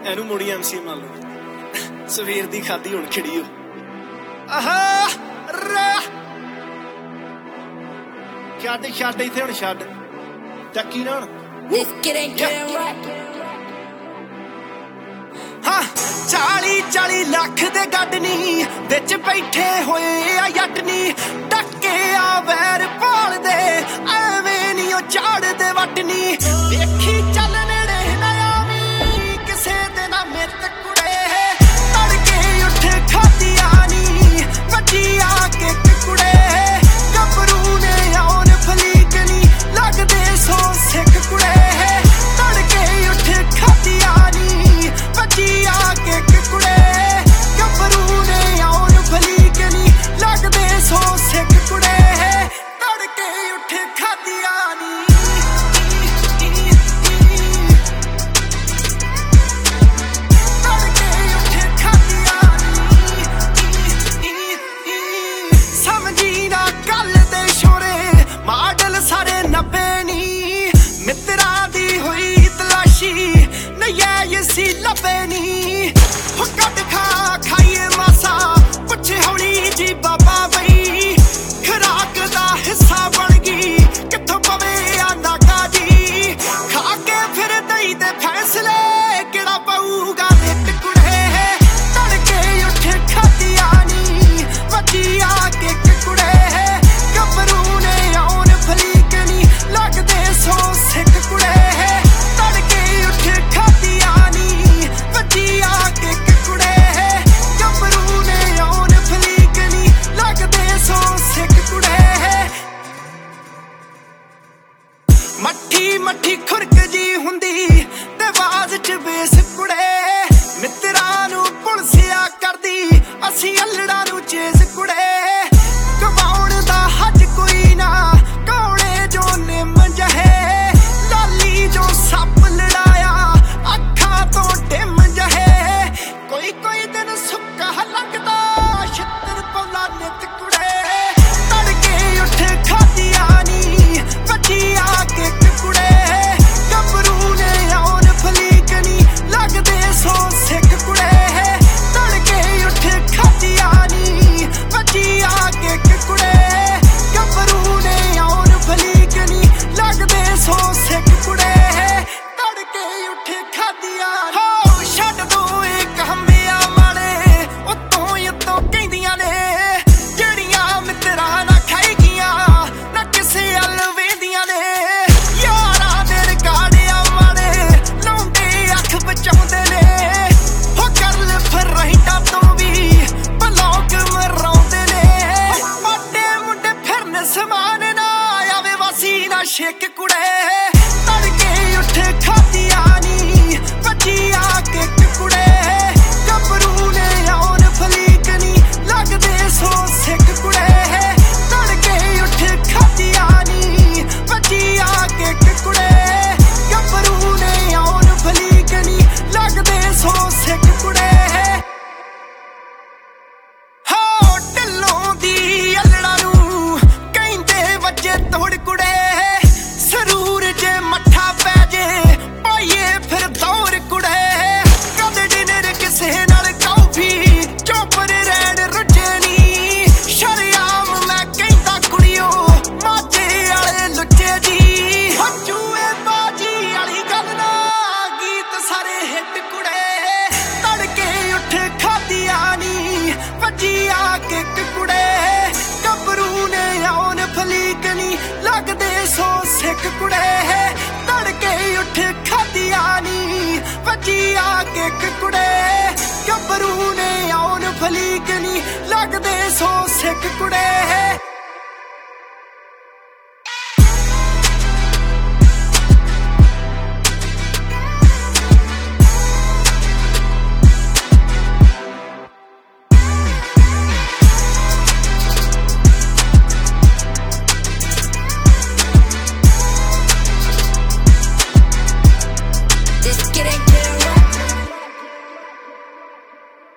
ਇਹਨੂੰ ਮੁੜੀ ਐਮਸੀ ਮੰਨ ਲਓ। ਸਵੇਰ ਦੀ ਖਾਦੀ ਹੁਣ ਖਿੜੀ ਹੋ। ਆਹਾ ਛੱਡ ਛੱਡ ਇੱਥੇ ਹੁਣ ਛੱਡ ਚੱਕੀ ਨਾ ਹੁਣ। ਹਾਂ 40 ਲੱਖ ਦੇ ਗੱਡ ਨੀ ਵਿੱਚ ਬੈਠੇ ਹੋਏ ਆ ਜੱਟ ਨੀ ਟੱਕੇ ਆ ਵੈਰ ਭਾਲਦੇ ਐਵੇਂ ਨੀ ਉਹ ਝਾੜਦੇ ਵੱਟ ਨੀ ਵੇਖੀ ਚੱਲ ਨੇੜੇ ਨਾ ਆਵੀਂ ਕਿਸੇ ਦੇ ਨਾ ਮਿੱਤ ਕੁੜੇ ਤੜਕੇ ਉੱਠ ਖਾਧੀਆਂ ਨੀ ਵੱਜੀ ਆ ਕੇ ਕੁੜੇ ਗੱਭਰੂ ਨੇ ਆਉਣ ਫਲੀਕ ਨੀ ਲੱਗਦੇ ਸੋ ਸਿੱਖ ਕੁੜੇ ਤੜਕੇ ਉੱਠ ਖਾਧੀਆਂ ਨੀ ਵੱਜੀ ਆ ਕੇ ਕੁੜੇ ਗੱਭਰੂ ਨੇ ਆਉਣ ਫਲੀਕ ਨੀ ਲੱਗਦੇ ਸੋ ਸਿੱਖ ਕੁੜੇ ਤੜਕੇ ਉੱਠ ਖਾਧੀਆਂ ਨੀ ਸਮਝੀ ਨਾ ਗੱਲ ਦੇ ਸ਼ੋਰੇ ਮਾਡਲ ਸਾਰੇ 90 ਨੀ ਮਿੱਤਰਾਂ ਦੀ ਹੋਈ ਤਲਾਸ਼ੀ ਨਯਾਇਸੀ ਲੱਭੇ ਨੀ ਹੋ ਕੱਢ ਖਾ ਖਾਈਏ ਮਾਸਾ ਪੁੱਛੇ ਹੌਲੀ ਜੀ ਬਾਬਾ ਬਈ ਖਰਾਕ ਦਾ ਹਿੱਸਾ ਬਣ ਗਈ ਕਿੱਥੋਂ ਪਵੇ ਆ ਨਾਗਾ ਜੀ ਖਾ ਕੇ ਫਿਰ ਦਈ ਦੇ ਫੈਸਲੇ ਕਿਹੜਾ ਪਊਗਾ ਨਿੱਤ ਕੁੜੇ ਤੜਕੇ ਉੱਠ ਖਾਧੀਆਂ ਨੀ ਵੱਜੀ ਆ ਕੇ ਕੁੜੇ ਗੱਭਰੂ ਨੇ ਆਉਣ ਫਲੀਕ ਨੀ ਲੱਗਦੇ ਸੋ ਸਿੱਖ ਕੁੜੇ ਤੜਕੇ ਉੱਠ ਖਾਧੀਆਂ ਨੀ ਵੱਜੀ ਆ ਕੇ ਕੁੜੇ ਗੱਭਰੂ ਨੇ ਆਉਣ ਫਲੀਕ ਨੀ ਲੱਗਦੇ ਸੋ ਸਿੱਖ ਕੁੜੇ ਮੱਠੀ ਖੁਰਕ ਜੀ ਹੁੰਦੀ ਤੇ ਆਵਾਜ਼ ਚ ਬੇਸ ਕੁੜੇ ਮਿੱਤਰਾਂ ਨੂੰ ਪੁਲਸਿਆ ਕਰਦੀ ਅਸੀਂ ਅਲੜਾਂ ਨੂੰ ਚੇਸ ਕੁੜੇ ਗਵਾਉਣ ਦਾ ਹੱਜ ਕੋਈ ਨਾ ਕੌੜੇ ਜੋ ਨਿੰਮ ਜਹੇ ਲਾਲੀ ਜੋ ਸੱਪ ਲੜਾਇਆ ਅੱਖਾਂ ਤੋਂ ਡਿੰਮ ਜਹੇ ਕੋਈ ਦਿਨ ਸੁੱਕਾ ਲੱਗਦਾ ਛਿੱਤਰ ਪੌਲਾ ਨਿੱਤ ਕੁੜੇ ਤੜਕੇ ਉੱਠ ਖਾਧੀਆਂ ਨੀ ਵੱਜੀ ਆ ਕੇ ਕੁੜੇ ਗੱਭਰੂ ਨੇ ਆਉਣ ਫਲੀਕ ਨੀ ਲੱਗਦੇ ਸੋ ਸਿੱਖ ਕੁੜੇ ਤੜਕੇ ਉੱਠ ਖਾਧੀਆਂ ਨੀ ਵੱਜੀ ਆ ਕੇ ਕੁੜੇ ਗੱਭਰੂ ਨੇ ਆਉਣ ਫਲੀਕ ਨੀ ਲੱਗਦੇ ਸੋ ਸਿੱਖ ਕੁੜੇ ਤੜਕੇ ਉੱਠ ਖਾਧੀਆਂ ਹੋ ਛੱਡ ਦੋ ਇਹ ਕਹਮਿਆ ਮਾੜੇ ਉੱਤੋਂ ਕਹਿੰਦੀਆਂ ਨੇ ਜਿਹੜੀਆਂ ਮਿੱਤਰਾਂ ਨਾ ਖਾਈ ਗਈਆਂ ਨਾ ਕਿਸੇ ਵੱਲ ਵੇਂਦੀਆਂ ਨੇ ਯਾਰਾਂ ਦੇ ਰਿਕਾਰਡਿਆਂ ਮਾੜੇ ਲਾਉਂਦੇ ਅੱਖ ਬਚਾਉਂਦੇ ਨੇ ਹੋ ਗੱਲ ਫਿਰ ਰਹਿਟਾਂ ਤੋਂ ਵੀ ਬਲੌਗ ਮਰਾਉਂਦੇ ਨੇ ਮੋਟੇ ਮੁੰਡੇ ਫਿਰਨ ਸਮਾਨ ਨਾ ਆਵੇ ਵਾਸੀ ਨਾ ਛੇਕ ਕੁੜੇ ਤੜਕੇ ਉੱਠ ਖਾਧੀਆਂ ਨੀ ਵੱਜੀ ਆ ਕੇ ਕੁੜੇ ਗੱਭਰੂ ਨੇ ਆਉਣ ਫਲੀਕ ਨੀ ਲੱਗਦੇ ਸੋ ਸਿੱਖ ਕੁੜੇ ਤੜਕੇ ਉੱਠ ਖਾਧੀਆਂ ਨੀ ਵੱਜੀ ਆ ਕੇ ਕੁੜੇ ਗੱਭਰੂ ਨੇ ਆਉਣ ਫਲੀਕ ਨੀ ਲੱਗਦੇ ਸੋ ਸਿੱਖ ਕੁੜੇ ਹੋ ਢਿੱਲੋਂ ਦੀ ਅਲੜਾਂ ਨੂੰ ਕਹਿੰਦੇ ਵੱਜੇ ਤੋੜ ਕੁੜੇ ਸਰੂਰ ਜੇ ਮੱਠਾ ਪੈ ਜੇ ਪਾਈਏ ਫਿਰ ਦੌਰ ਕੁੜੇ ਕਦੇ ਡਿਨਰ ਕਿਸੇ ਨਾਲ ਕੌਫੀ ਚੋਪਰ ਰਹਿਣ ਰੁੱਝੇ ਨੀ ਸ਼ਰਿਆਮ ਮੈਂ ਕਹਿੰਦਾ ਕੁੜੀਓ ਮਾਝੇ ਵਾਲੇ ਲੁੱਚੇ ਜੀ ਜੂਏ ਬਾਜੀ ਵਾਲੀ ਗੱਲ ਨਾ ਗੀਤ ਸਾਰੇ ਹਿੱਟ ਕੁੜੇ ਤੜਕੇ ਉੱਠ ਖਾਧੀਆਂ ਨੀ ਵੱਜੀ ਆ ਕੇ ਕੁੜੇ ਗੱਭਰੂ ਨੇ ਆਉਣ ਫਲੀਕ ਨੀ ਲੱਗਦੇ ਸੋ ਸਿੱਖ ਕੁੜੇ ਤੜਕੇ ਉੱਠ ਖਾਧੀਆਂ ਨੀ ਵੱਜੀ ਆ ਕੇ ਕੁੜੇ ਗੱਭਰੂ ਨੇ ਆਉਣ ਫਲੀਕ ਨੀ ਲੱਗਦੇ ਸੋ ਸਿੱਖ